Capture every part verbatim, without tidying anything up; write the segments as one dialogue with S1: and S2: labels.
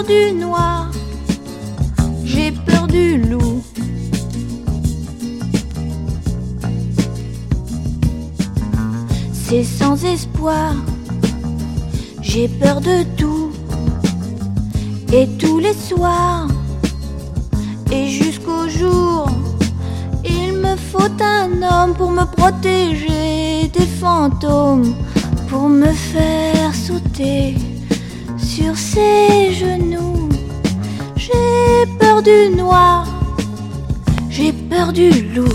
S1: du noir, j'ai peur du loup. C'est sans espoir, j'ai peur de tout. Et tous les soirs, et jusqu'au jour, il me faut un homme pour me protéger des fantômes, pour me faire sauter sur ses genoux. J'ai peur du noir, j'ai peur du loup.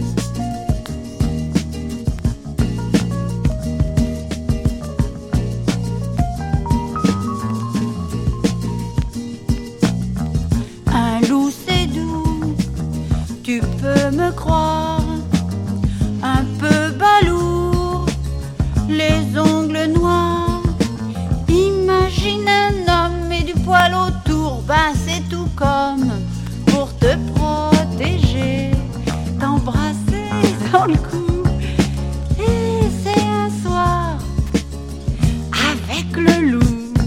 S1: Un loup c'est doux, tu peux me croire, un peu balourd, les ongles noirs. Imagine un homme et du poil autour, ben c'est tout comme pour te protéger, t'embrasser dans le cou. Et c'est un soir avec le loup.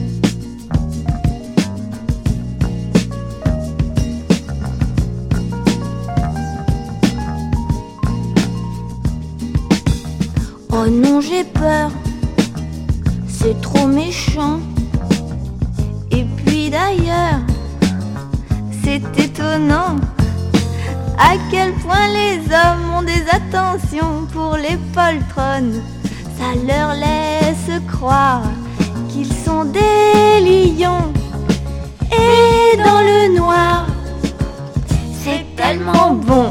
S1: Oh non, j'ai peur, c'est trop méchant. Et puis d'ailleurs, c'est étonnant à quel point les hommes ont des attentions pour les poltrons. Ça leur laisse croire qu'ils sont des lions. Et dans le noir, c'est tellement bon.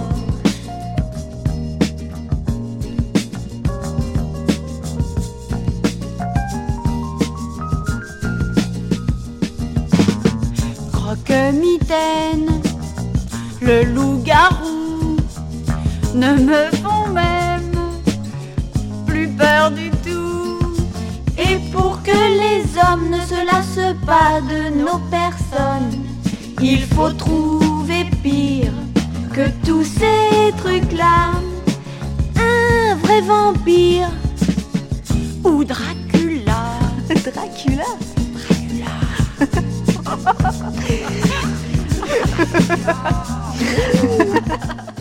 S1: Croque-mitaine, le loup-garou ne me font même plus peur du tout. Et pour que les hommes ne se lassent pas de nos personnes, il faut trouver pire que tous ces trucs-là. Un vrai vampire ou Dracula. Dracula Dracula